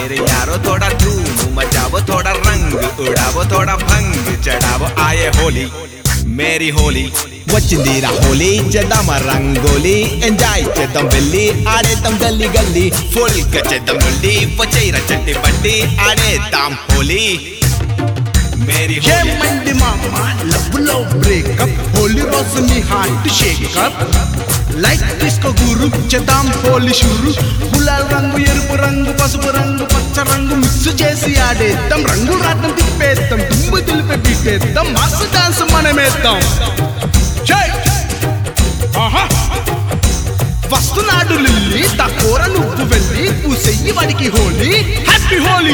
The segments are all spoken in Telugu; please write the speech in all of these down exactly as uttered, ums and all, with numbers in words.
मेरे यारो थोड़ा धूम मचाओ, थोड़ा रंग उड़ाओ, थोड़ा भंग चढ़ाओ, आए होली मेरी होली వచ్చిందిరా హోలీ చేద్దాం రంగోలి ఎంజాయ్ చేద్దాం వెళ్ళి ఆడేద్దాం గల్లీ గల్లీ ఫుల్ గా చేద్దాం నుండి వచ్చేరా చెట్టి బండి ఆడేద్దాం హోలీ मेरी होली मंडी मामा लब लो ब्रेकअप होली रोज नी हार्ट शेकअप लाइक डिस्को गुरु చేద్దాం హోలీ షురు గులాల్ రంగు ఎరుపు రంగు పసుపు రంగు పచ్చ రంగు మిక్స్ చేసి ఆడేద్దాం రంగు రాటం తిప్పేద్దాం దుమ్ము దులిపే బీటేద్దాం మస్తు డాన్స్ మనమేద్దాం జై ఆహా వస్తున్నాడు లిల్లీ తకోర నువ్వు వెళ్ళి పూసెయ్యి వాడికి హోలీ హ్యాపీ హోలీ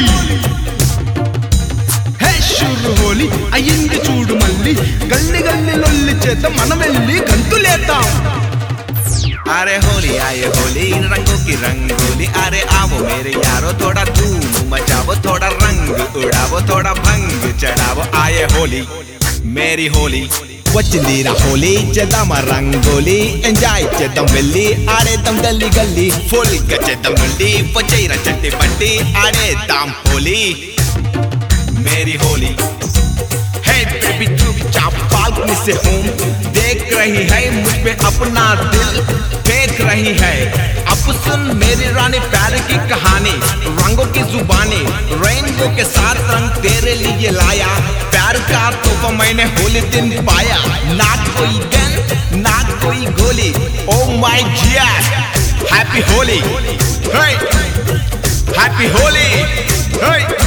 షురు హోలీ అయ్యింది చూడు మళ్ళీ గల్లి గల్లి లొల్లి చేద్దాం మనం వెళ్ళి గంతులేద్దాం अरे होली आए होली रंगों की रंगोली अरे आओ मेरे यारो थोड़ा धूम मचाओ, थोड़ा रंग उड़ाओ, थोड़ा भंग चढ़ाओ, आए होली मेरी होली వచ్చిందిరా హోలీ చేద్దాం రంగోలి ఎంజాయ్ చేద్దాం వెళ్ళి ఆడేద్దాం గల్లీ గల్లీ ఫుల్ గా చేద్దాం నుండి వచ్చేరా చెట్టి బండి ఆడేద్దాం హోలీ मेरी होली hey baby तू भी चाप बालकनी से हूँ देख रही है मुझ पे अपना दिल देख रही है अब सुन मेरी रानी प्यार की कहानी रंगों की जुबानी रेनबो के साथ रंग तेरे लिए लाया प्यार का तोहफा मैंने होली दिन पाया ना कोई गन ना कोई गोली oh my god happy Holi hey happy Holi hey